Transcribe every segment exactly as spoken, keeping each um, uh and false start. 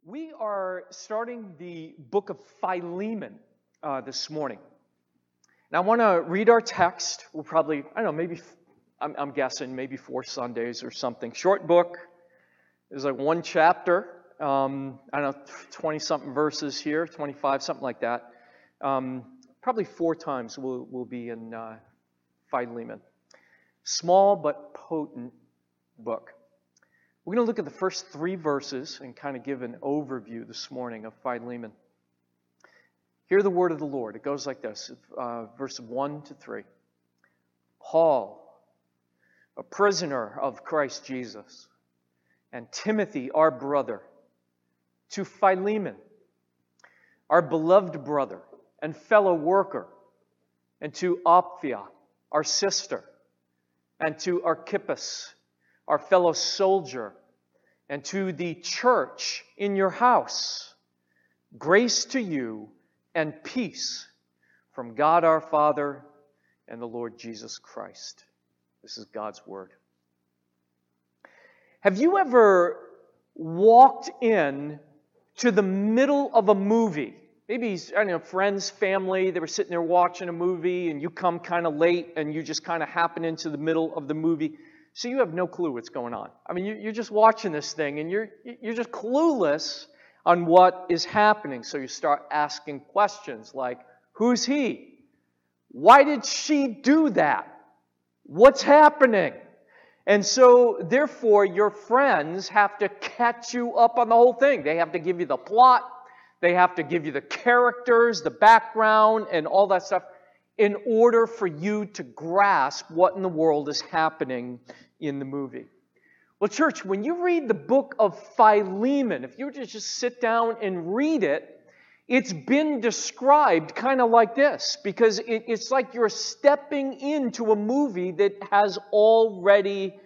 We are starting the book of Philemon uh, this morning. And I want to read our text. We'll probably, I don't know, maybe, I'm, I'm guessing, maybe four Sundays or something. Short book. There's like one chapter. Um, I don't know, twenty-something verses here, twenty-five, something like that. Um, probably four times we'll, we'll be in uh, Philemon. Small but potent book. We're going to look at the first three verses and kind of give an overview this morning of Philemon. Hear the word of the Lord. It goes like this, uh, verse one to three. Paul, a prisoner of Christ Jesus, and Timothy, our brother, to Philemon, our beloved brother and fellow worker, and to Apphia, our sister, and to Archippus, our fellow soldier, and to the church in your house. Grace to you and peace from God our Father and the Lord Jesus Christ. This is God's word. Have you ever walked in to the middle of a movie? Maybe, I don't know, friends, family, they were sitting there watching a movie and you come kind of late and you just kind of happen into the middle of the movie. So you have no clue what's going on. I mean, you're just watching this thing and you're you're just clueless on what is happening. So you start asking questions like, who's he? Why did she do that? What's happening? And so, therefore, your friends have to catch you up on the whole thing. They have to give you the plot. They have to give you the characters, the background, and all that stuff in order for you to grasp what in the world is happening in the movie. Well, church, when you read the book of Philemon, if you were to just sit down and read it, it's been described kind of like this, because it, it's like you're stepping into a movie that has already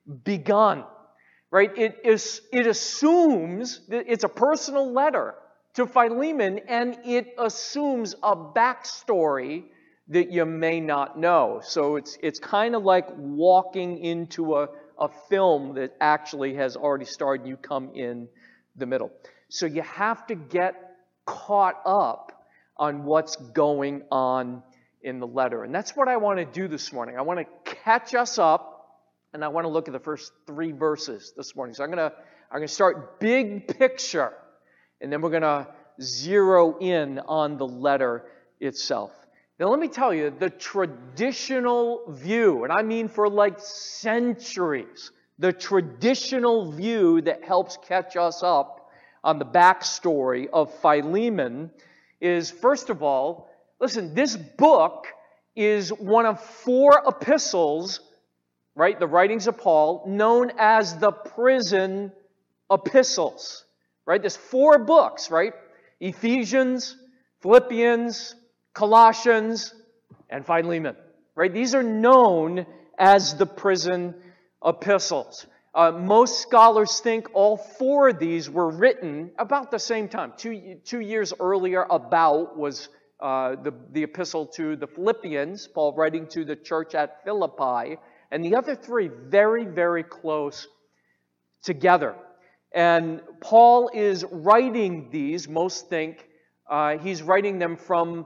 begun, right? It is, it assumes that it's a personal letter to Philemon, and it assumes a backstory that you may not know. So it's it's kind of like walking into a, a film that actually has already started and you come in the middle. So you have to get caught up on what's going on in the letter. And that's what I want to do this morning. I want to catch us up, and I want to look at the first three verses this morning. So I'm going to I'm going to start big picture, and then we're going to zero in on the letter itself. Now let me tell you, the traditional view, and I mean for like centuries, the traditional view that helps catch us up on the backstory of Philemon is, first of all, listen, this book is one of four epistles, right, the writings of Paul, known as the prison epistles, right? There's four books, right? Ephesians, Philippians, Colossians, and Philemon, right? These are known as the prison epistles. Uh, most scholars think all four of these were written about the same time. Two, two years earlier about was uh, the, the epistle to the Philippians, Paul writing to the church at Philippi, and the other three very, very close together. And Paul is writing these, most think, uh, he's writing them from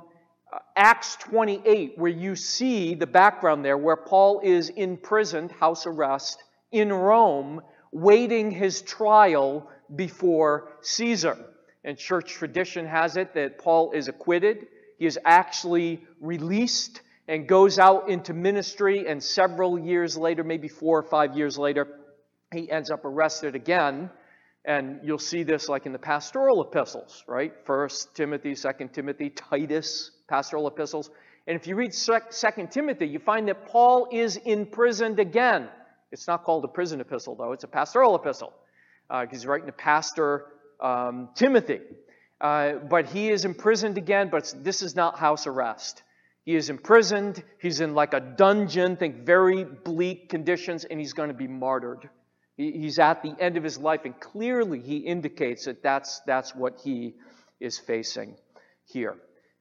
Acts twenty-eight, where you see the background there, where Paul is imprisoned, house arrest, in Rome, waiting his trial before Caesar. And church tradition has it that Paul is acquitted. He is actually released and goes out into ministry, and several years later, maybe four or five years later, he ends up arrested again. And you'll see this like in the pastoral epistles, right? First Timothy, Second Timothy, Titus, pastoral epistles. And if you read Second Timothy, you find that Paul is imprisoned again. It's not called a prison epistle, though. It's a pastoral epistle, because uh, he's writing to Pastor um, Timothy. Uh, but he is imprisoned again, but this is not house arrest. He is imprisoned. He's in like a dungeon, think very bleak conditions, and he's going to be martyred. He's at the end of his life, and clearly he indicates that that's, that's what he is facing here.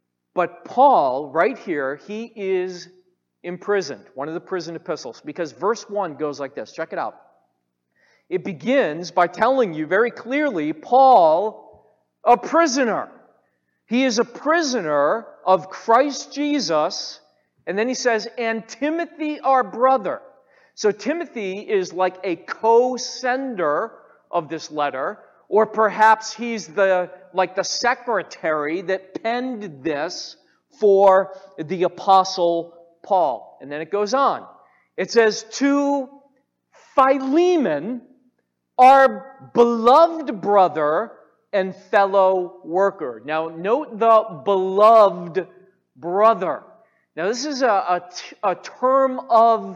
But Paul, right here, he is imprisoned, one of the prison epistles, because verse one goes like this. Check it out. It begins by telling you very clearly, Paul a prisoner. He is a prisoner of Christ Jesus. And then he says, and Timothy, our brother. So Timothy is like a co-sender of this letter, or perhaps he's the like the secretary that penned this for the Apostle Paul. And then it goes on. It says, to Philemon, our beloved brother and fellow worker. Now, note the beloved brother. Now, this is a, a, a term of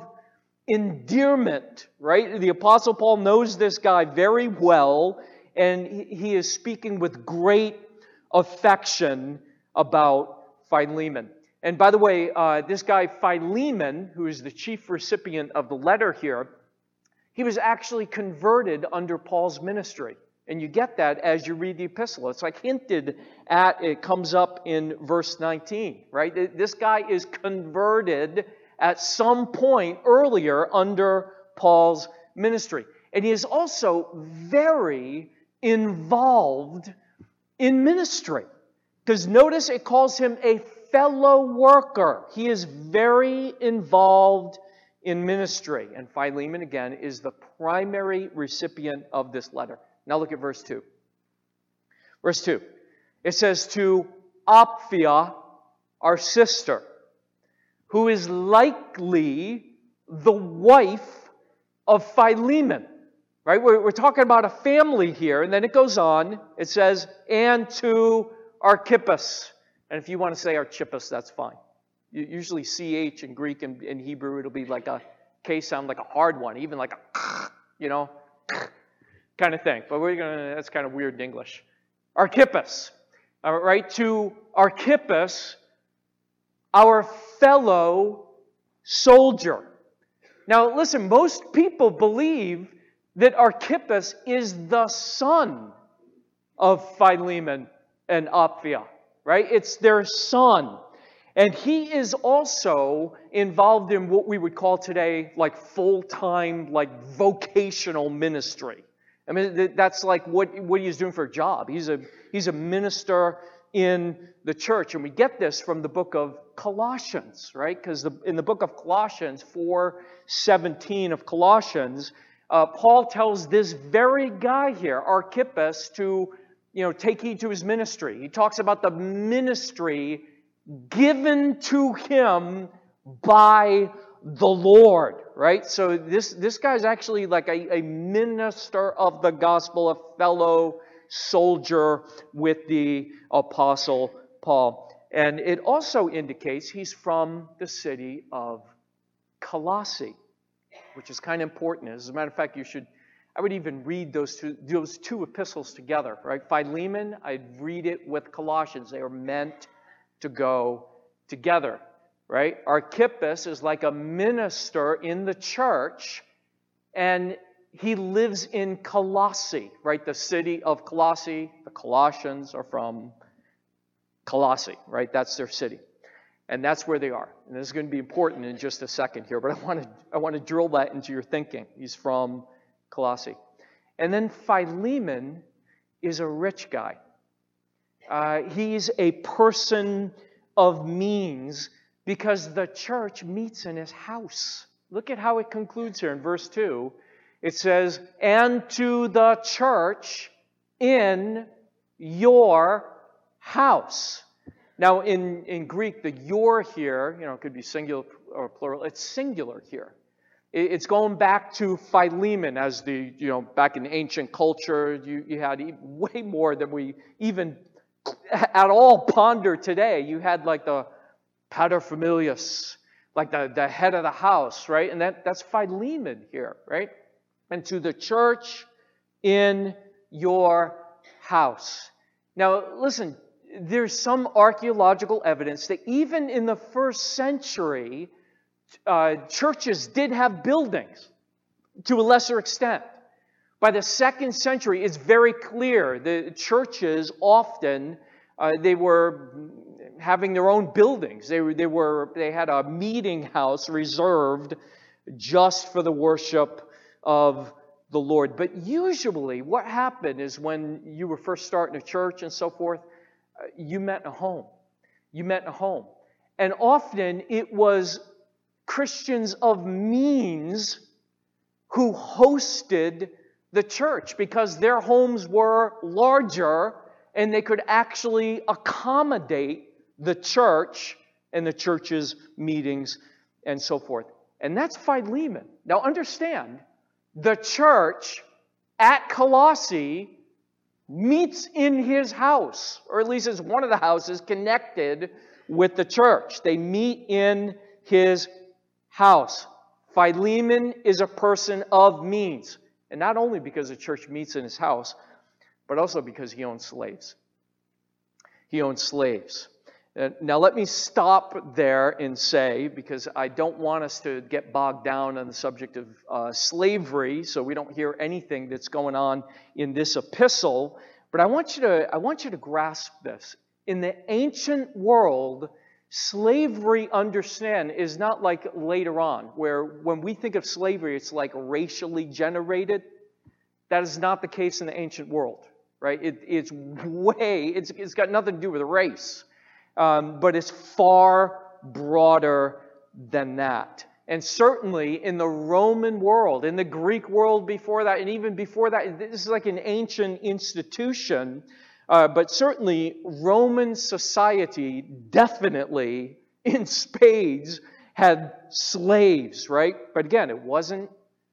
endearment, right? The Apostle Paul knows this guy very well, and he, he is speaking with great affection about Philemon. And by the way, uh, this guy Philemon, who is the chief recipient of the letter here, he was actually converted under Paul's ministry. And you get that as you read the epistle. It's like hinted at, it comes up in verse nineteen, right? This guy is converted at some point earlier under Paul's ministry. And he is also very involved in ministry. Because notice it calls him a fellow worker. He is very involved in ministry. And Philemon, again, is the primary recipient of this letter. Now look at verse two. Verse two. It says, to Apphia, our sister, who is likely the wife of Philemon. Right? We're, we're talking about a family here. And then it goes on. It says, and to Archippus. And if you want to say Archippus, that's fine. Usually C H in Greek and in Hebrew, it'll be like a K sound, like a hard one, even like a, you know, kind of thing. But we're gonna, that's kind of weird in English. Archippus, all right, to Archippus, our fellow soldier. Now listen, most people believe that Archippus is the son of Philemon and Apphia, right? It's their son. And he is also involved in what we would call today like full-time, like vocational ministry. I mean, that's like what, what he's doing for a job. He's a, he's a minister in the church. And we get this from the book of Colossians, right? Because in the book of Colossians, four seventeen of Colossians, uh, Paul tells this very guy here, Archippus, to you know, take heed to his ministry. He talks about the ministry given to him by the Lord, right? So this, this guy's actually like a, a minister of the gospel, a fellow soldier with the Apostle Paul. And it also indicates he's from the city of Colossae, which is kind of important. As a matter of fact, you should, I would even read those two, those two epistles together, right? Philemon, I'd read it with Colossians. They are meant to go together, right? Archippus is like a minister in the church, and he lives in Colossae, right? The city of Colossae. The Colossians are from Colossae, right? That's their city. And that's where they are. And this is going to be important in just a second here, but I want to I want to drill that into your thinking. He's from Colossae. And then Philemon is a rich guy. Uh, he's a person of means because the church meets in his house. Look at how it concludes here in verse two. It says, and to the church in your house. Now, in, in Greek, the your here, you know, it could be singular or plural. It's singular here. It's going back to Philemon as the, you know, back in ancient culture, you, you had way more than we even at all ponder today. You had like the paterfamilias, like the, the head of the house, right? And that, that's Philemon here, right? And to the church in your house. Now, listen, there's some archaeological evidence that even in the first century, uh, churches did have buildings to a lesser extent. By the second century, it's very clear the churches often uh, they were having their own buildings. They were, they were they had a meeting house reserved just for the worship of the Lord. But usually what happened is when you were first starting a church and so forth, uh, you met in a home. You met in a home. And often it was Christians of means who hosted the church because their homes were larger and they could actually accommodate the church and the church's meetings and so forth. And that's Philemon. Now understand, the church at Colossae meets in his house, or at least it's one of the houses connected with the church. They meet in his house. Philemon is a person of means. And not only because the church meets in his house, but also because he owns slaves. He owns slaves. Now let me stop there and say, because I don't want us to get bogged down on the subject of uh, slavery, so we don't hear anything that's going on in this epistle, but I want you to, I want you to grasp this. In the ancient world, slavery, understand, is not like later on, where when we think of slavery, it's like racially generated. That is not the case in the ancient world, right? It, it's way, it's, it's got nothing to do with race. Um, but it's far broader than that. And certainly in the Roman world, in the Greek world before that, and even before that, this is like an ancient institution. Uh, but certainly Roman society definitely, in spades, had slaves, right? But again, it wasn't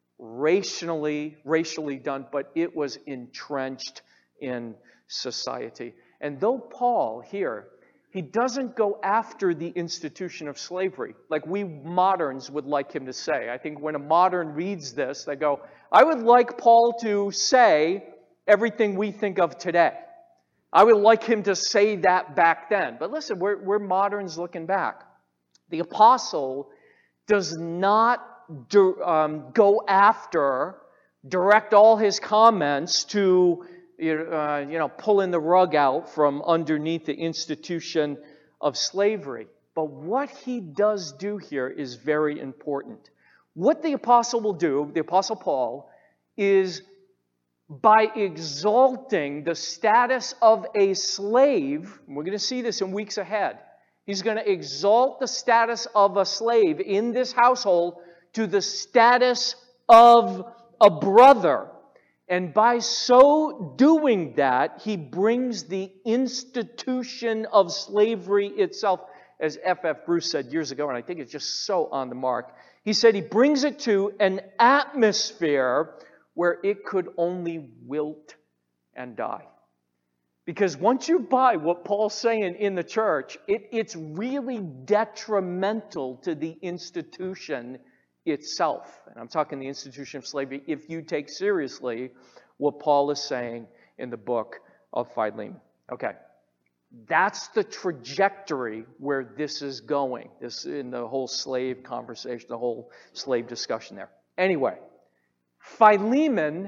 racially, racially done, but it was entrenched in society. And though Paul here, he doesn't go after the institution of slavery like we moderns would like him to say. I think when a modern reads this, they go, I would like Paul to say everything we think of today. I would like him to say that back then. But listen, we're, we're moderns looking back. The apostle does not do, um, go after, direct all his comments to Uh, you know, pulling the rug out from underneath the institution of slavery. But what he does do here is very important. What the apostle will do, the apostle Paul, is by exalting the status of a slave, and we're going to see this in weeks ahead, he's going to exalt the status of a slave in this household to the status of a brother. And by so doing that, he brings the institution of slavery itself, as F F Bruce said years ago, and I think it's just so on the mark. He said he brings it to an atmosphere where it could only wilt and die. Because once you buy what Paul's saying in the church, it, it's really detrimental to the institution itself. And I'm talking the institution of slavery if you take seriously what Paul is saying in the book of Philemon. Okay. That's the trajectory where this is going. This in the whole slave conversation, the whole slave discussion there. Anyway, Philemon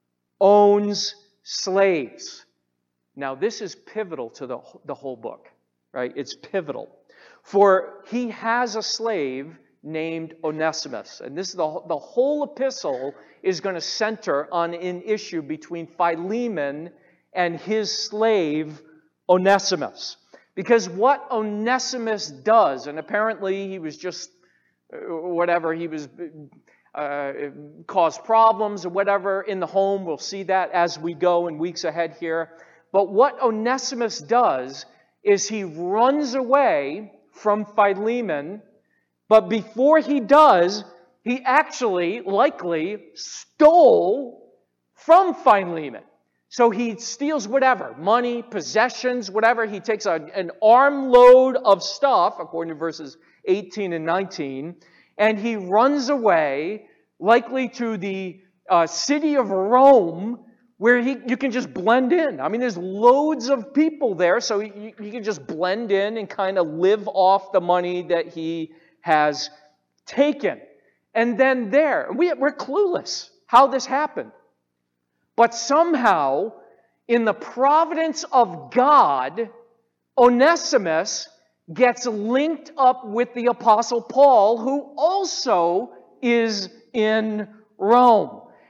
owns slaves. Now this is pivotal to the, the whole book, right? It's pivotal. For he has a slave named Onesimus. And this is the, the whole epistle is going to center on an issue between Philemon and his slave Onesimus. Because what Onesimus does, and apparently he was just whatever, he was uh, caused problems or whatever in the home. We'll see that as we go in weeks ahead here. But what Onesimus does is he runs away from Philemon. But before he does, he actually likely stole from Philemon. So he steals whatever, money, possessions, whatever. He takes a, an armload of stuff, according to verses eighteen and nineteen, and he runs away, likely to the uh, city of Rome, where he, you can just blend in. I mean, there's loads of people there, so you, you can just blend in and kind of live off the money that he has taken. And then there, we, we're clueless how this happened. But somehow, in the providence of God, Onesimus gets linked up with the Apostle Paul, who also is in Rome.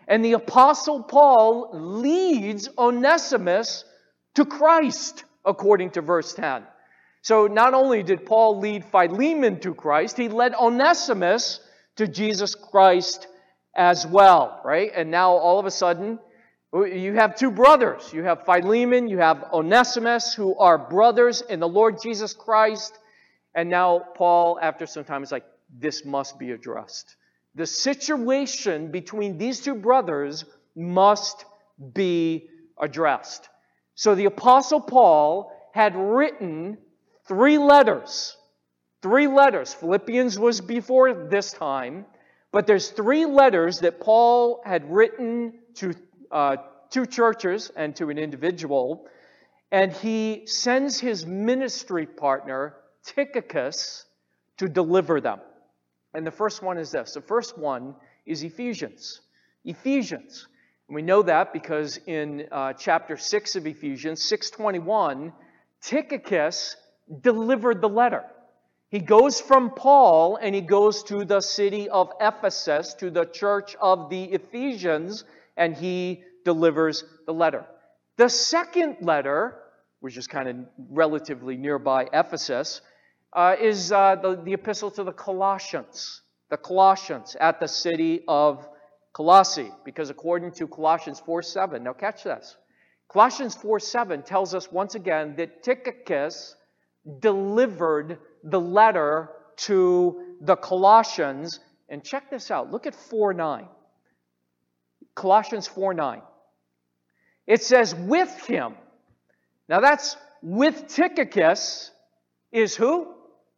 And the Apostle Paul leads Onesimus to Christ, according to verse ten. So not only did Paul lead Philemon to Christ, he led Onesimus to Jesus Christ as well, right? And now all of a sudden, you have two brothers. You have Philemon, you have Onesimus, who are brothers in the Lord Jesus Christ. And now Paul, after some time, is like, this must be addressed. The situation between these two brothers must be addressed. So the Apostle Paul had written three letters. Three letters. Philippians was before this time. But there's three letters that Paul had written to uh, two churches and to an individual. And he sends his ministry partner, Tychicus, to deliver them. And the first one is this. The first one is Ephesians. Ephesians. And we know that because in uh, chapter six of Ephesians, six twenty-one, Tychicus delivered the letter. He goes from Paul and he goes to the city of Ephesus, to the church of the Ephesians, and he delivers the letter. The second letter, which is kind of relatively nearby Ephesus, uh, is uh, the, the epistle to the Colossians. The Colossians at the city of Colossae, because according to Colossians four seven, now catch this. Colossians four seven tells us once again that Tychicus delivered the letter to the Colossians. And check this out. Look at four nine. Colossians four nine. It says, with him. Now that's with Tychicus is who?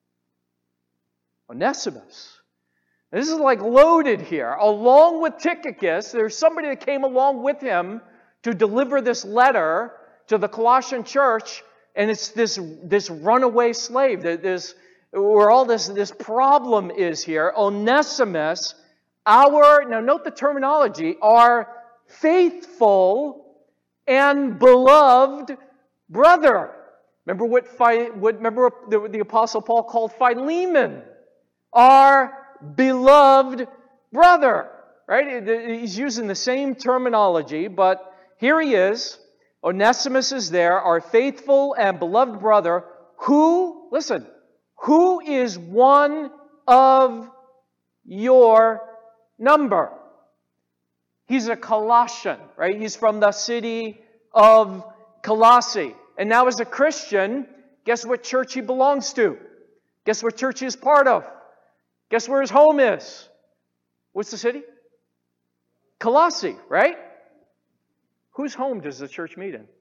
Onesimus. This is like loaded here. Along with Tychicus, there's somebody that came along with him to deliver this letter to the Colossian church, and it's this, this runaway slave, this, where all this, this problem is here. Onesimus, our, now note the terminology, our faithful and beloved brother. Remember what, what remember what the, the Apostle Paul called Philemon, our beloved brother, right? He's using the same terminology, but here he is. Onesimus is there, our faithful and beloved brother, who, listen, who is one of your number. He's a Colossian, right? He's from the city of Colossae. And now as a Christian, guess what church he belongs to? Guess what church he's part of? Guess where his home is? What's the city? Colossae, right? Whose home does the church meet in?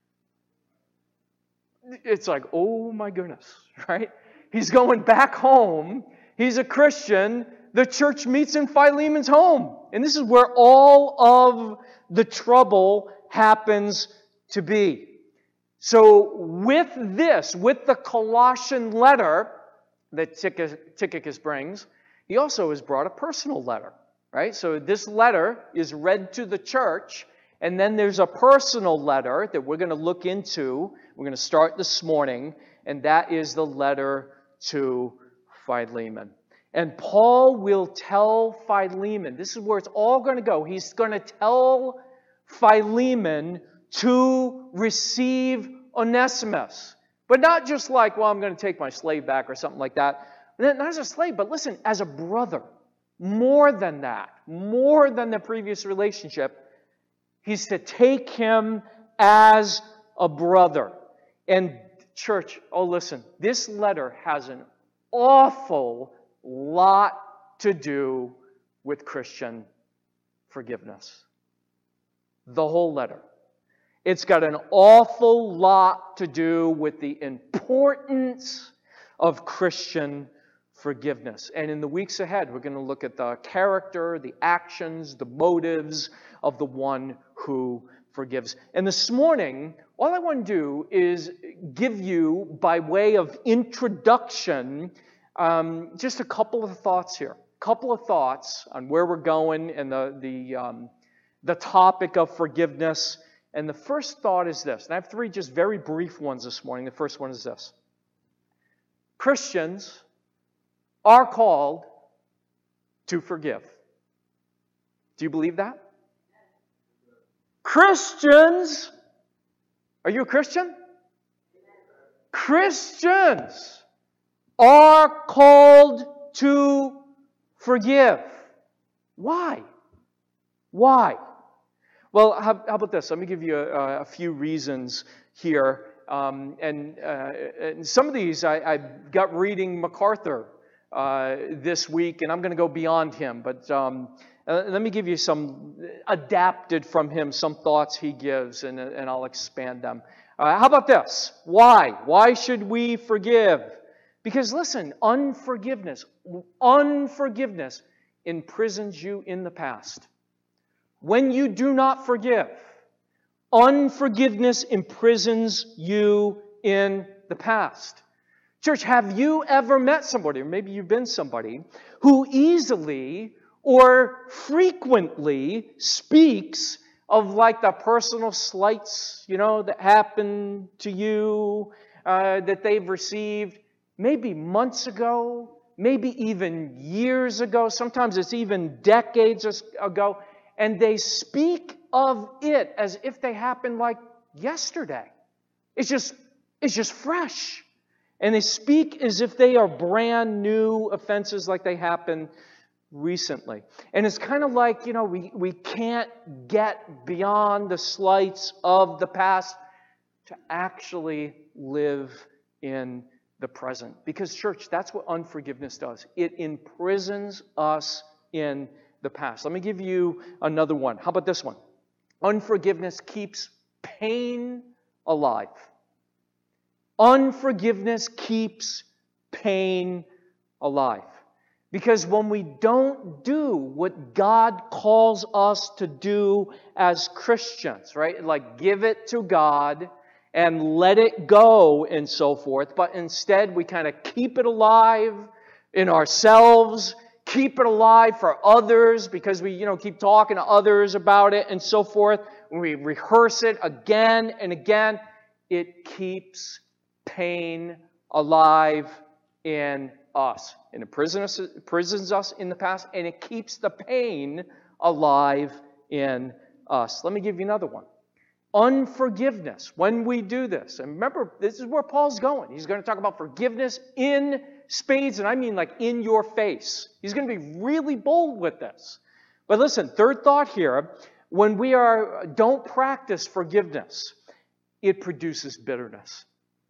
It's like, oh my goodness, right? He's going back home. He's a Christian. The church meets in Philemon's home. And this is where all of the trouble happens to be. So with this, with the Colossian letter that Tychicus brings, he also has brought a personal letter, right? So this letter is read to the church, and then there's a personal letter that we're going to look into. We're going to start this morning, and that is the letter to Philemon. And Paul will tell Philemon, this is where it's all going to go. He's going to tell Philemon to receive Onesimus. But not just like, well, I'm going to take my slave back or something like that. Not as a slave, but listen, as a brother. More than that. More than the previous relationship. He's to take him as a brother. And church, oh listen, this letter has an awful lot to do with Christian forgiveness. The whole letter. It's got an awful lot to do with the importance of Christian forgiveness. And in the weeks ahead, we're going to look at the character, the actions, the motives of the one who forgives. And this morning, all I want to do is give you, by way of introduction, um, just a couple of thoughts here. A couple of thoughts on where we're going and the, the, um, the topic of forgiveness. And the first thought is this, and I have three just very brief ones this morning. The first one is this. Christians are called to forgive. Do you believe that? Christians, are you a Christian? Christians are called to forgive. Why? Why? Well, how, how about this? Let me give you a, a few reasons here. Um, and, uh, and some of these I, I got reading MacArthur uh, this week, and I'm going to go beyond him. But um, uh, let me give you some adapted from him, some thoughts he gives, and, and I'll expand them. Uh, how about this? Why? Why should we forgive? Because listen, unforgiveness, unforgiveness imprisons you in the past. When you do not forgive, unforgiveness imprisons you in the past. Church, have you ever met somebody, or maybe you've been somebody, who easily or frequently speaks of like the personal slights, you know, that happen to you, uh, that they've received maybe months ago, maybe even years ago, sometimes it's even decades ago, and they speak of it as if they happened like yesterday. It's just, it's just fresh. And they speak as if they are brand new offenses, like they happened recently. And it's kind of like, you know, we, we can't get beyond the slights of the past to actually live in the present. Because, church, that's what unforgiveness does. It imprisons us in the past. Let me give you another one. How about this one? Unforgiveness keeps pain alive. Unforgiveness keeps pain alive. Because when we don't do what God calls us to do as Christians, right? Like give it to God and let it go and so forth. But instead we kind of keep it alive in ourselves, keep it alive for others because we, you know, keep talking to others about it and so forth. When we rehearse it again and again, it keeps pain alive in us. And it imprisons us, imprisons us in the past, and it keeps the pain alive in us. Let me give you another one. Unforgiveness. When we do this, and remember, this is where Paul's going. He's going to talk about forgiveness in spades, and I mean like in your face. He's going to be really bold with this. But listen, third thought here, when we are don't practice forgiveness, it produces bitterness.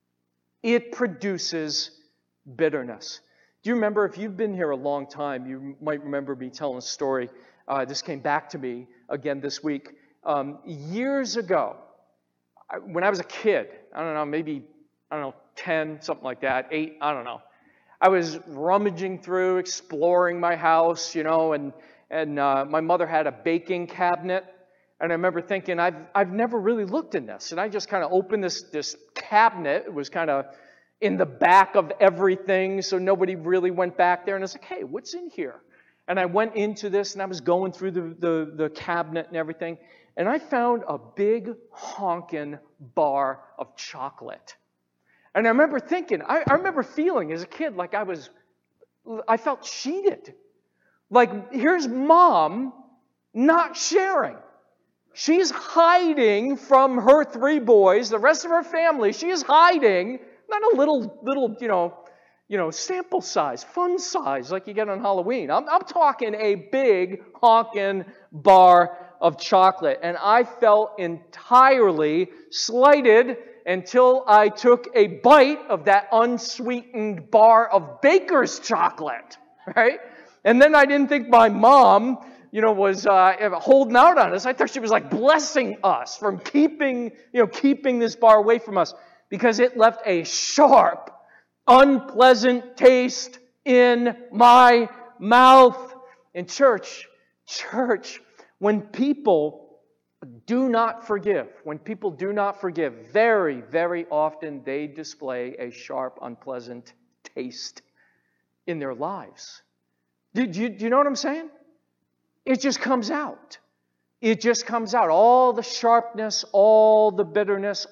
It produces bitterness. Do you remember, if you've been here a long time, you might remember me telling a story. Uh, this came back to me again this week. Um, years ago, when I was a kid, I don't know, maybe, I don't know, ten, something like that, eight, I don't know. I was rummaging through, exploring my house, you know, and, and uh, my mother had a baking cabinet. And I remember thinking, I've, I've never really looked in this. And I just kind of opened this, this cabinet. It was kind of in the back of everything, so nobody really went back there. And I was like, hey, what's in here? And I went into this, and I was going through the, the, the cabinet and everything. And I found a big honking bar of chocolate. And I remember thinking, I, I remember feeling as a kid like I was, I felt cheated. Like, here's mom not sharing. She's hiding from her three boys, the rest of her family. She is hiding, not a little, little, you know, you know, sample size, fun size like you get on Halloween. I'm, I'm talking a big honking bar of chocolate. And I felt entirely slighted until I took a bite of that unsweetened bar of baker's chocolate, right? And then I didn't think my mom, you know, was uh, holding out on us. I thought she was like blessing us from keeping, you know, keeping this bar away from us because it left a sharp, unpleasant taste in my mouth. In church, church, when people do not forgive, when people do not forgive, very, very often they display a sharp, unpleasant taste in their lives. Do, do, you, do you know what I'm saying? It just comes out. It just comes out. All the sharpness, all the bitterness,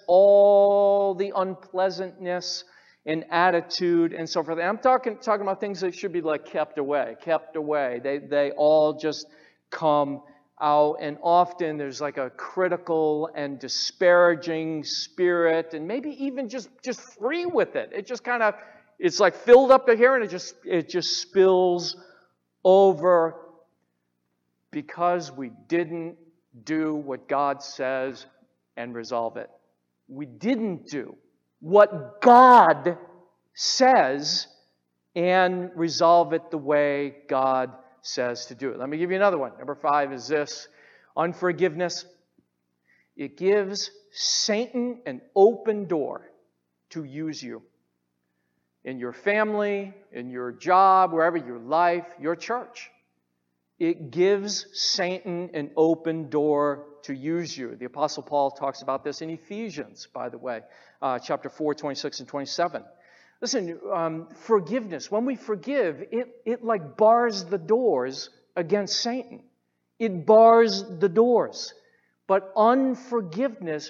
all the unpleasantness and attitude and so forth. And I'm talking talking about things that should be like kept away, kept away. They they all just come out, and often there's like a critical and disparaging spirit, and maybe even just, just free with it. It just kind of, it's like filled up to here, and it just, it just spills over because we didn't do what God says and resolve it. We didn't do what God says and resolve it the way God says to do it. Let me give you another one. Number five is this: unforgiveness. It gives Satan an open door to use you in your family, in your job, wherever, your life, your church. It gives Satan an open door to use you. The Apostle Paul talks about this in Ephesians, by the way, uh, chapter four, twenty-six and twenty-seven. Listen, um, forgiveness, when we forgive, it, it like bars the doors against Satan. It bars the doors. But unforgiveness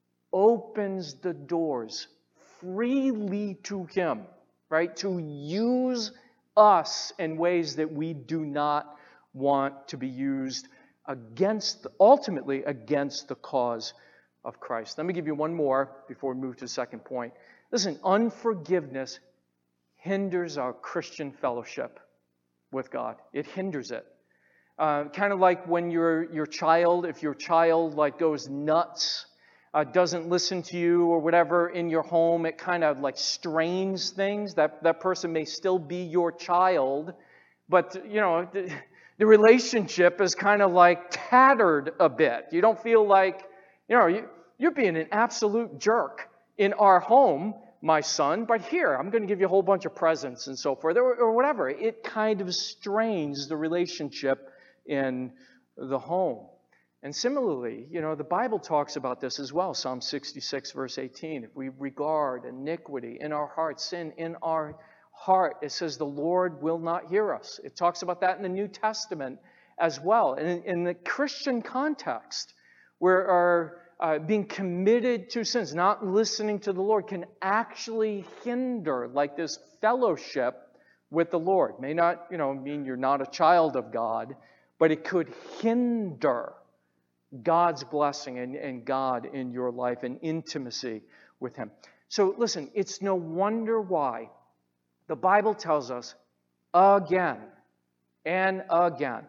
opens the doors freely to him, right? To use us in ways that we do not want to be used against, ultimately against the cause of Christ. Let me give you one more before we move to the second point. Listen, unforgiveness hinders our Christian fellowship with God. It hinders it. Uh, kind of like when your your child, if your child like goes nuts, uh, doesn't listen to you or whatever in your home, it kind of like strains things. That that person may still be your child, but you know the, the relationship is kind of like tattered a bit. You don't feel like, you know, you, you're being an absolute jerk in our home, my son, but here, I'm going to give you a whole bunch of presents and so forth, or, or whatever. It kind of strains the relationship in the home. And similarly, you know, the Bible talks about this as well. Psalm sixty-six, verse eighteen. If we regard iniquity in our heart, sin in our heart, it says the Lord will not hear us. It talks about that in the New Testament as well. And in, in the Christian context, where our Uh, being committed to sins, not listening to the Lord, can actually hinder like this fellowship with the Lord. May not, you know, mean you're not a child of God, but it could hinder God's blessing and, and God in your life and intimacy with Him. So listen, it's no wonder why the Bible tells us again and again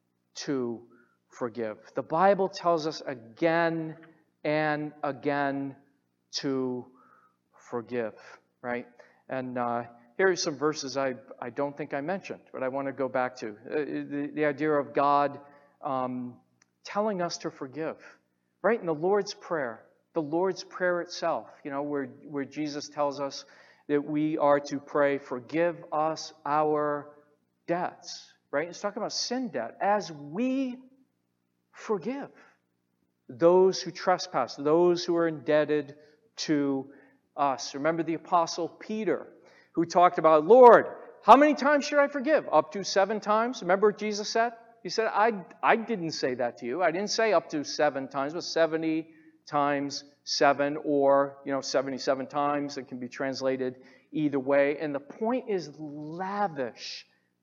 to forgive. The Bible tells us again and again to forgive, right? And uh, here are some verses I, I don't think I mentioned, but I want to go back to. Uh, the, the idea of God um, telling us to forgive, right? In the Lord's Prayer, the Lord's Prayer itself, you know, where, where Jesus tells us that we are to pray, forgive us our debts, right? It's talking about sin debt, as we forgive those who trespass, those who are indebted to us. Remember the Apostle Peter, who talked about, Lord, how many times should I forgive? Up to seven times. Remember what Jesus said? He said, I, I didn't say that to you. I didn't say up to seven times, but seventy times seven, or, you know, seventy-seven times. It can be translated either way. And the point is lavish,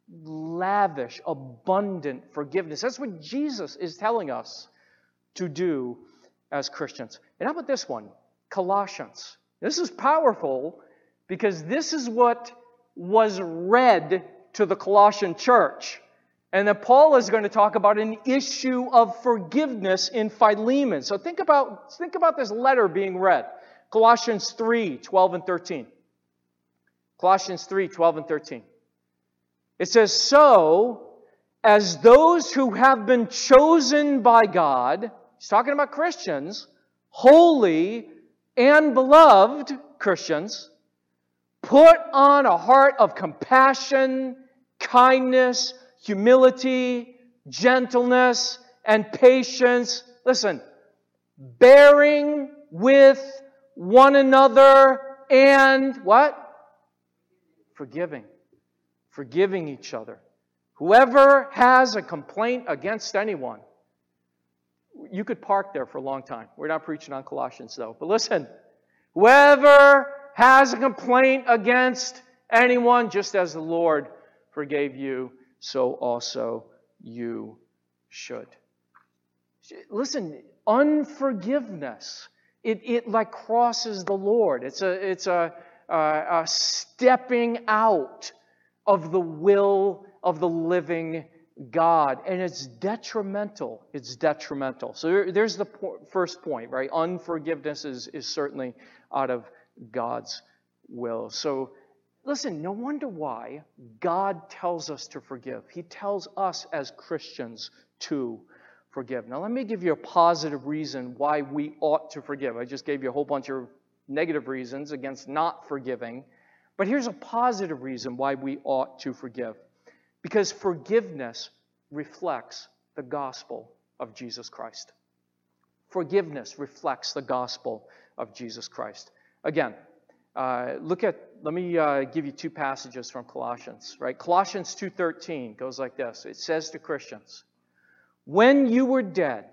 lavish, abundant forgiveness. That's what Jesus is telling us to do as Christians. And how about this one? Colossians. This is powerful because this is what was read to the Colossian church. And then Paul is going to talk about an issue of forgiveness in Philemon. So think about, think about this letter being read. Colossians three, twelve and thirteen. Colossians three, twelve and thirteen. It says, so as those who have been chosen by God, he's talking about Christians, holy and beloved Christians, put on a heart of compassion, kindness, humility, gentleness, and patience. Listen, bearing with one another and what? Forgiving. Forgiving each other. Whoever has a complaint against anyone, you could park there for a long time. We're not preaching on Colossians, though. But listen, whoever has a complaint against anyone, just as the Lord forgave you, so also you should. Listen, unforgiveness, it, it like crosses the Lord. It's a, it's a, a, a stepping out of the will of the living God. And it's detrimental. It's detrimental. So there, there's the po- first point, right? Unforgiveness is, is certainly out of God's will. So listen, no wonder why God tells us to forgive. He tells us as Christians to forgive. Now let me give you a positive reason why we ought to forgive. I just gave you a whole bunch of negative reasons against not forgiving. But here's a positive reason why we ought to forgive. Because forgiveness reflects the gospel of Jesus Christ. Forgiveness reflects the gospel of Jesus Christ. Again, uh, look at, let me uh, give you two passages from Colossians, right? Colossians two thirteen goes like this. It says to Christians, when you were dead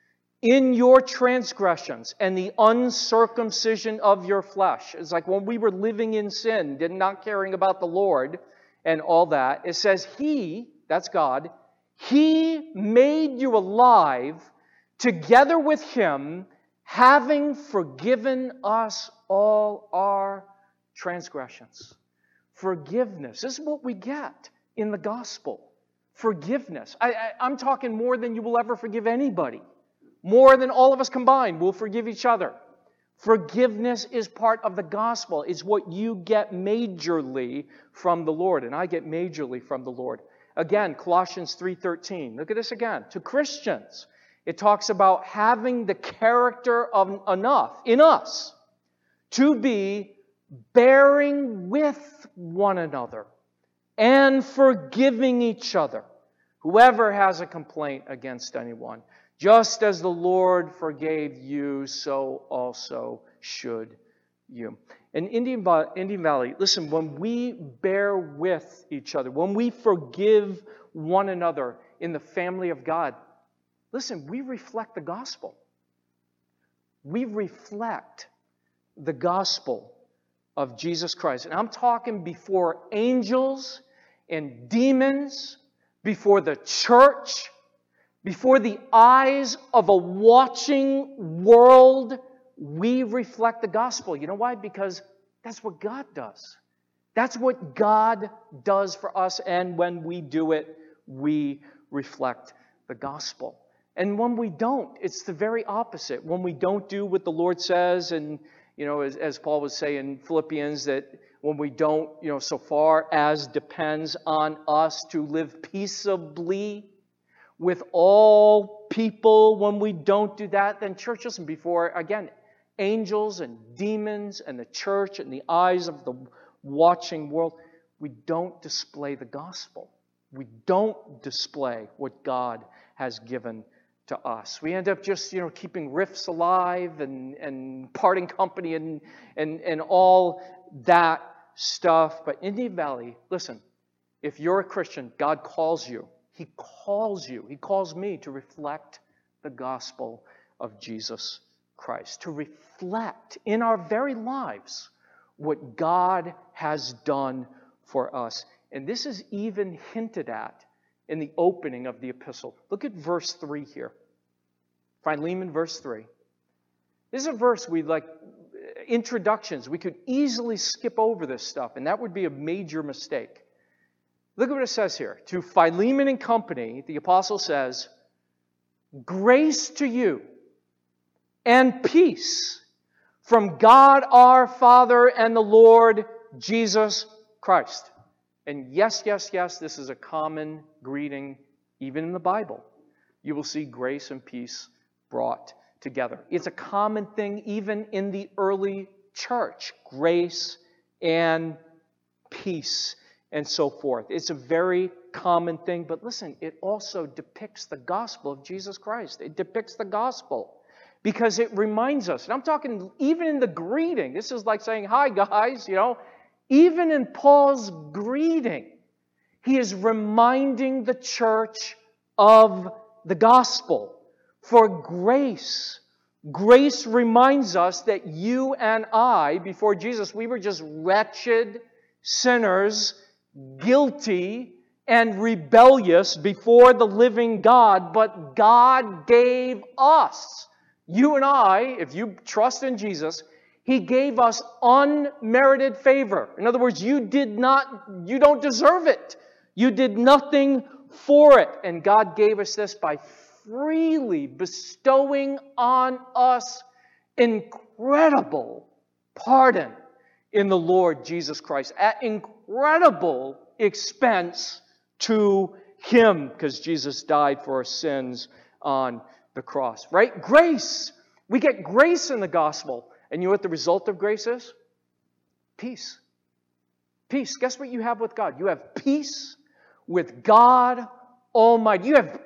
in your transgressions and the uncircumcision of your flesh. It's like when we were living in sin, did not caring about the Lord and all that. It says He, that's God, He made you alive together with Him, having forgiven us all our transgressions. Forgiveness. This is what we get in the gospel. Forgiveness. I, I, I'm talking more than you will ever forgive anybody. More than all of us combined will forgive each other. Forgiveness is part of the gospel. It's what you get majorly from the Lord, and I get majorly from the Lord. Again, Colossians three thirteen. Look at this again. To Christians, it talks about having the character of enough in us to be bearing with one another and forgiving each other. Whoever has a complaint against anyone, just as the Lord forgave you, so also should you. In Indian, Indian Valley, listen, when we bear with each other, when we forgive one another in the family of God, listen, we reflect the gospel. We reflect the gospel of Jesus Christ. And I'm talking before angels and demons, before the church, before the eyes of a watching world. We reflect the gospel. You know why? Because that's what God does. That's what God does for us. And when we do it, we reflect the gospel. And when we don't, it's the very opposite. When we don't do what the Lord says, and, you know, as, as Paul would say in Philippians, that when we don't, you know, so far as depends on us to live peaceably with all people, when we don't do that, then church, listen, before, again, angels and demons and the church and the eyes of the watching world, we don't display the gospel. We don't display what God has given to us. We end up just, you know, keeping riffs alive and, and parting company and, and, and all that stuff. But Indian Valley, listen, if you're a Christian, God calls you. He calls you, He calls me to reflect the gospel of Jesus Christ, to reflect in our very lives what God has done for us. And this is even hinted at in the opening of the epistle. Look at verse three here. Philemon, verse three. This is a verse we like, introductions. We could easily skip over this stuff, and that would be a major mistake. Look at what it says here. To Philemon and company, the apostle says, grace to you and peace from God our Father and the Lord Jesus Christ. And yes, yes, yes, this is a common greeting even in the Bible. You will see grace and peace brought together. It's a common thing even in the early church. Grace and peace. And so forth. It's a very common thing. But listen, it also depicts the gospel of Jesus Christ. It depicts the gospel because it reminds us. And I'm talking even in the greeting. This is like saying, hi, guys. You know, even in Paul's greeting, he is reminding the church of the gospel. For grace, grace reminds us that you and I, before Jesus, we were just wretched sinners, guilty and rebellious before the living God, but God gave us, you and I, if you trust in Jesus, He gave us unmerited favor. In other words, you did not, you don't deserve it. You did nothing for it. And God gave us this by freely bestowing on us incredible pardon in the Lord Jesus Christ at incredible expense to Him, because Jesus died for our sins on the cross, right? Grace. We get grace in the gospel. And you know what the result of grace is? Peace. Peace. Guess what you have with God? You have peace with God Almighty. You have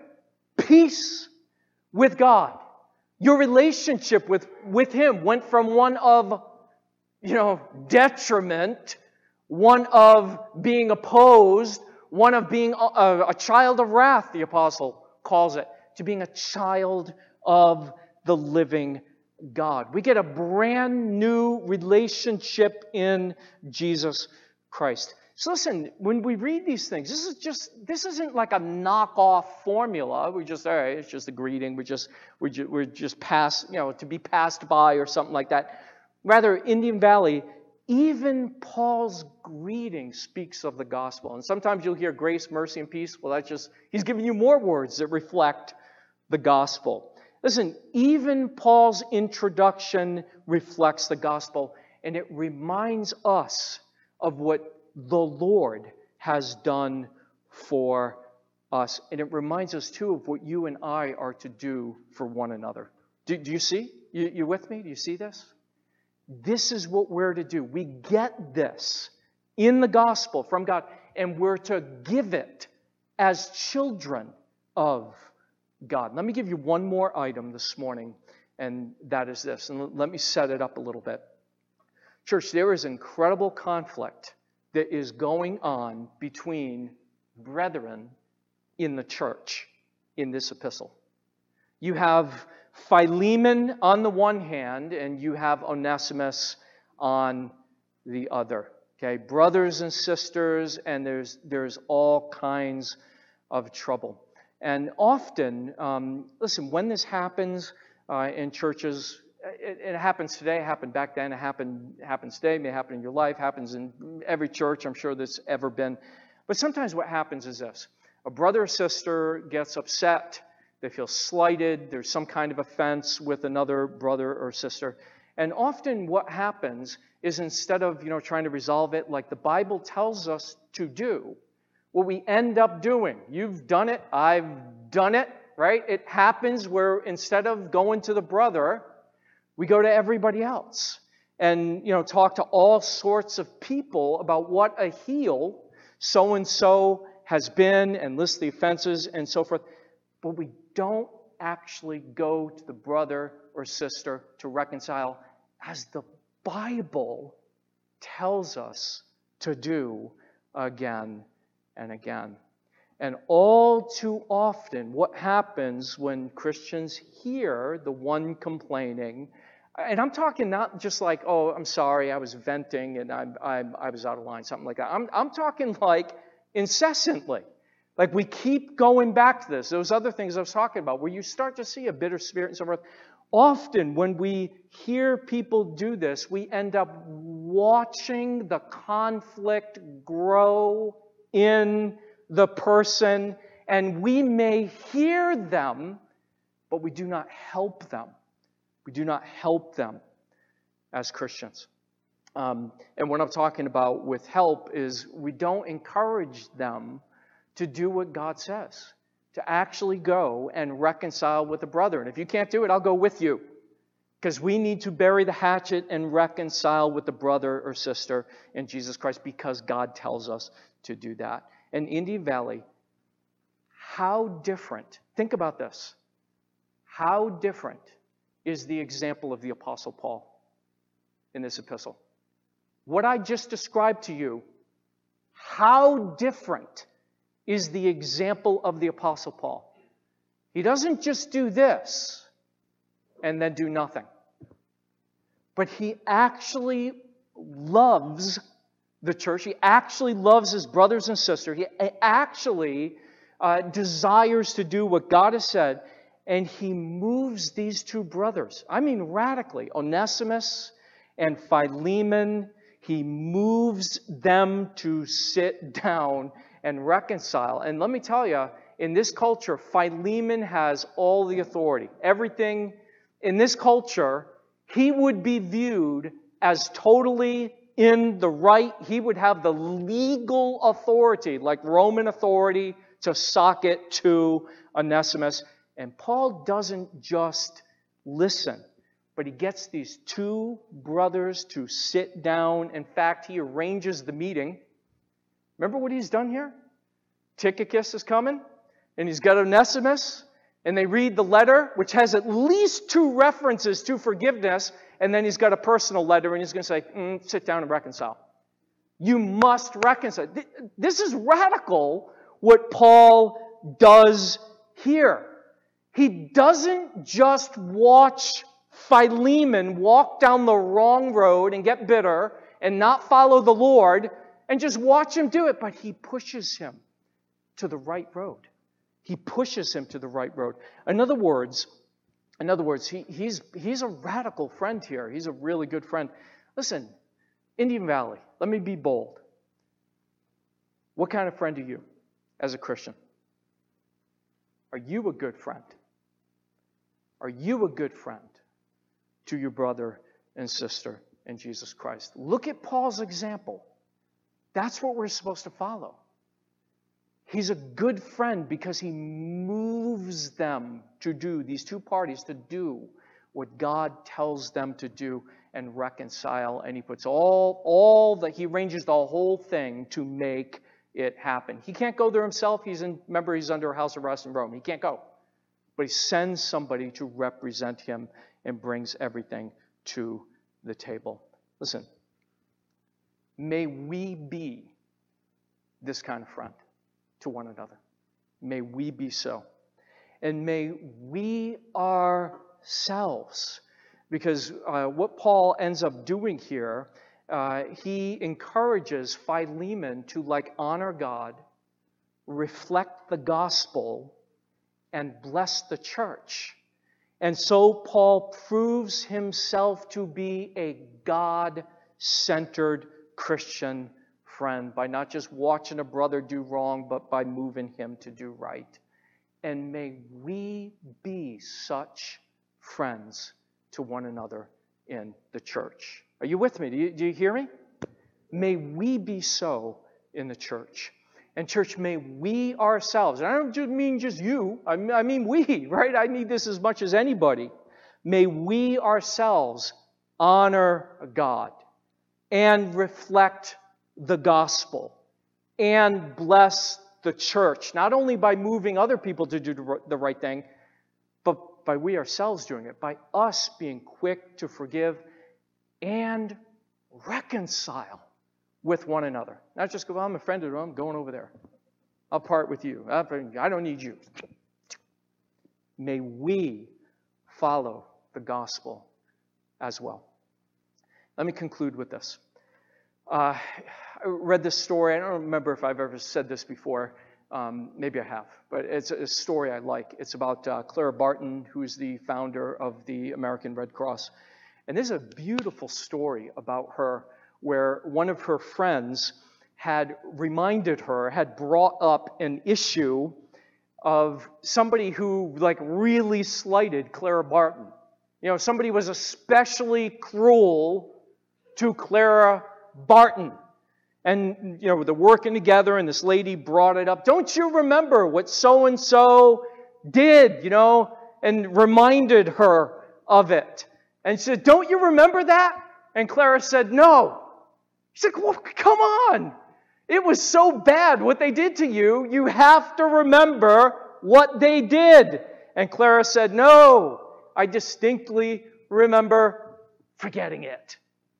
peace with God. Your relationship with, with Him went from one of, you know, detriment, one of being opposed, one of being a, a child of wrath, the apostle calls it, to being a child of the living God. We get a brand new relationship in Jesus Christ. So listen, when we read these things, this is just, this isn't like a knockoff formula. We just, all right, it's just a greeting. We just, we're just, we're just passed, you know, to be passed by or something like that. Rather, Indian Valley, even Paul's greeting speaks of the gospel. And sometimes you'll hear grace, mercy, and peace. Well, that's just, he's giving you more words that reflect the gospel. Listen, even Paul's introduction reflects the gospel, and it reminds us of what the Lord has done for us. And it reminds us, too, of what you and I are to do for one another. Do, do you see? You, you with me? Do you see this? This is what we're to do. We get this in the gospel from God, and we're to give it as children of God. Let me give you one more item this morning, and that is this. And let me set it up a little bit. Church, there is incredible conflict that is going on between brethren in the church in this epistle. You have Philemon on the one hand, and you have Onesimus on the other. Okay, brothers and sisters, and there's there's all kinds of trouble. And often, um, listen, when this happens uh, in churches, it, it happens today, it happened back then, it happened it happens today, it may happen in your life, happens in every church, I'm sure that's ever been. But sometimes what happens is this. A brother or sister gets upset, they feel slighted, there's some kind of offense with another brother or sister. And often what happens is, instead of, you know, trying to resolve it like the Bible tells us to do, what we end up doing, you've done it, I've done it, right? It happens where instead of going to the brother, we go to everybody else and, you know, talk to all sorts of people about what a heel so-and-so has been and list the offenses and so forth. But we don't actually go to the brother or sister to reconcile as the Bible tells us to do again and again. And all too often, what happens when Christians hear the one complaining, and I'm talking not just like, oh, I'm sorry, I was venting and I, I, I was out of line, something like that. I'm, I'm talking like incessantly. Like we keep going back to this. Those other things I was talking about, where you start to see a bitter spirit and so forth. Often when we hear people do this, we end up watching the conflict grow in the person, and we may hear them, but we do not help them. We do not help them as Christians. Um, and what I'm talking about with help is we don't encourage them to do what God says, to actually go and reconcile with a brother. And if you can't do it, I'll go with you, because we need to bury the hatchet and reconcile with the brother or sister in Jesus Christ, because God tells us to do that. And Indian Valley, how different, think about this, how different is the example of the Apostle Paul in this epistle? What I just described to you, how different is the example of the Apostle Paul? He doesn't just do this and then do nothing. But he actually loves the church. He actually loves his brothers and sisters. He actually uh, desires to do what God has said. And he moves these two brothers, I mean radically, Onesimus and Philemon. He moves them to sit down and reconcile. And let me tell you, in this culture, Philemon has all the authority. Everything in this culture, he would be viewed as totally in the right. He would have the legal authority, like Roman authority, to sock it to Onesimus. And Paul doesn't just listen, but he gets these two brothers to sit down. In fact, he arranges the meeting. Remember what he's done here? Tychicus is coming, and he's got Onesimus, and they read the letter, which has at least two references to forgiveness, and then he's got a personal letter, and he's going to say, mm, sit down and reconcile. You must reconcile. This is radical, what Paul does here. He doesn't just watch Philemon walk down the wrong road and get bitter and not follow the Lord and just watch him do it, but he pushes him to the right road. He pushes him to the right road. In other words, in other words, he, he's, he's a radical friend here. He's a really good friend. Listen, Indian Valley, let me be bold. What kind of friend are you as a Christian? Are you a good friend? Are you a good friend to your brother and sister in Jesus Christ? Look at Paul's example. That's what we're supposed to follow. He's a good friend because he moves them to do, these two parties to do what God tells them to do and reconcile. And he puts all, all that, he arranges the whole thing to make it happen. He can't go there himself. He's in, remember, he's under house arrest in Rome. He can't go. But he sends somebody to represent him and brings everything to the table. Listen, may we be this kind of friend to one another. May we be so. And may we ourselves, because uh, what Paul ends up doing here, uh, he encourages Philemon to like honor God, reflect the gospel, and bless the church. And so Paul proves himself to be a God-centered Christian friend by not just watching a brother do wrong, but by moving him to do right. And may we be such friends to one another in the church. Are you with me? Do you, do you hear me? May we be so in the church. And church, may we ourselves, and I don't just mean just you, I mean, I mean we, right? I need this as much as anybody. May we ourselves honor God and reflect the gospel and bless the church, not only by moving other people to do the right thing, but by we ourselves doing it, by us being quick to forgive and reconcile with one another. Not just go, well, I'm a friend of them, I'm going over there. I'll part with you. I don't need you. May we follow the gospel as well. Let me conclude with this. Uh, I read this story. I don't remember if I've ever said this before. Um, maybe I have. But it's a story I like. It's about uh, Clara Barton, who's the founder of the American Red Cross. And there's a beautiful story about her where one of her friends had reminded her, had brought up an issue of somebody who like really slighted Clara Barton. You know, somebody was especially cruel to Clara Barton. And, you know, they're working together and this lady brought it up. Don't you remember what so-and-so did, you know, and reminded her of it. And she said, don't you remember that? And Clara said, no. She's like, well, come on. It was so bad what they did to you. You have to remember what they did. And Clara said, no, I distinctly remember forgetting it.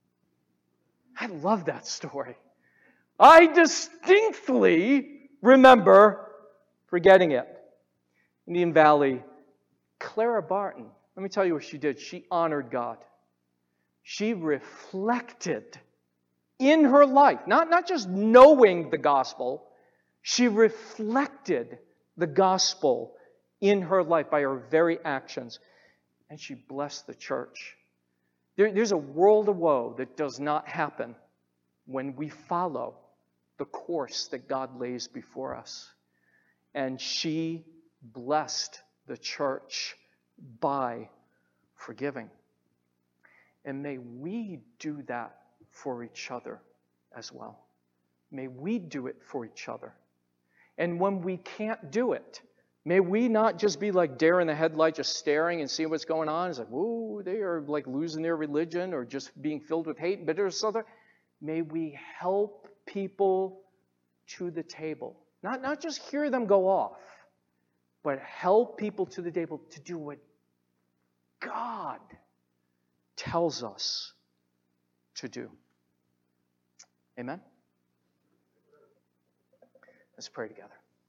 I love that story. I distinctly remember forgetting it. Indian Valley, Clara Barton, let me tell you what she did. She honored God. She reflected in her life, not, not just knowing the gospel, she reflected the gospel in her life by her very actions. And she blessed the church. There, there's a world of woe that does not happen when we follow the course that God lays before us. And she blessed the church by forgiving. And may we do that for each other as well. May we do it for each other. And when we can't do it, may we not just be like deer in the headlight, just staring and seeing what's going on. It's like, whoa, they are like losing their religion or just being filled with hate and bitterness. May we help people to the table. Not, not just hear them go off, but help people to the table to do what God tells us to do. Amen? Let's pray together.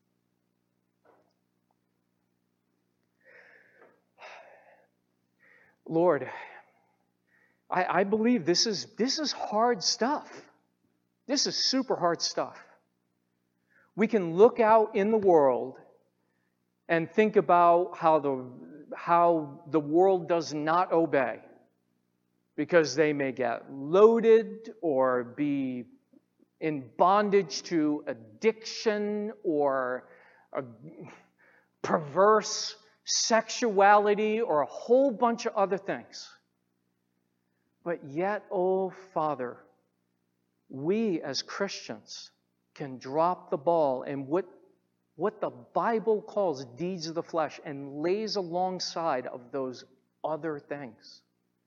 Lord, I, I believe this is, this is hard stuff. This is super hard stuff. We can look out in the world and think about how the, how the world does not obey because they may get loaded or be in bondage to addiction or a perverse sexuality or a whole bunch of other things. But yet, oh Father, we as Christians can drop the ball and what, what the Bible calls deeds of the flesh and lays alongside of those other things.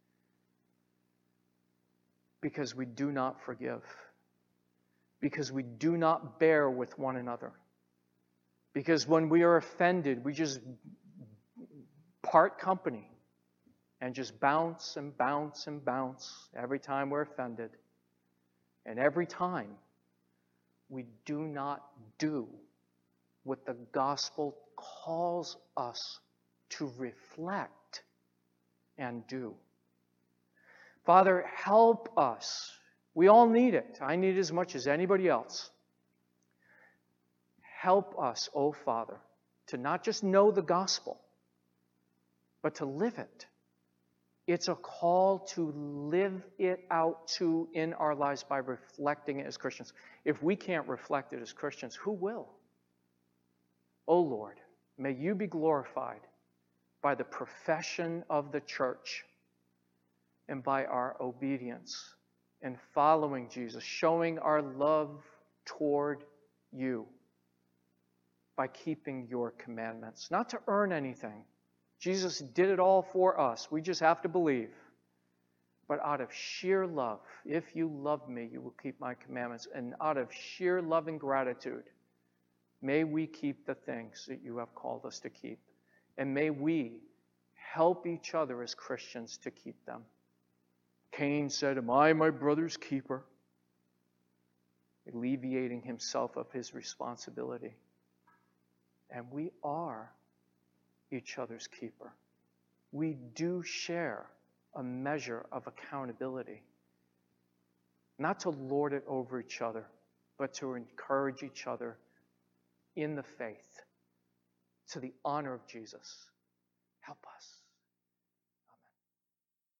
Because we do not forgive. Because we do not bear with one another. Because when we are offended, we just part company and just bounce and bounce and bounce every time we're offended. And every time we do not do what the gospel calls us to reflect and do. Father, help us. We all need it. I need it as much as anybody else. Help us, oh Father, to not just know the gospel, but to live it. It's a call to live it out too in our lives by reflecting it as Christians. If we can't reflect it as Christians, who will? Oh Lord, may you be glorified by the profession of the church and by our obedience and following Jesus, showing our love toward you by keeping your commandments. Not to earn anything. Jesus did it all for us. We just have to believe. But out of sheer love, if you love me, you will keep my commandments. And out of sheer love and gratitude, may we keep the things that you have called us to keep. And may we help each other as Christians to keep them. Cain said, "Am I my brother's keeper?" Alleviating himself of his responsibility. And we are each other's keeper. We do share a measure of accountability. Not to lord it over each other, but to encourage each other in the faith to the honor of Jesus. Help us.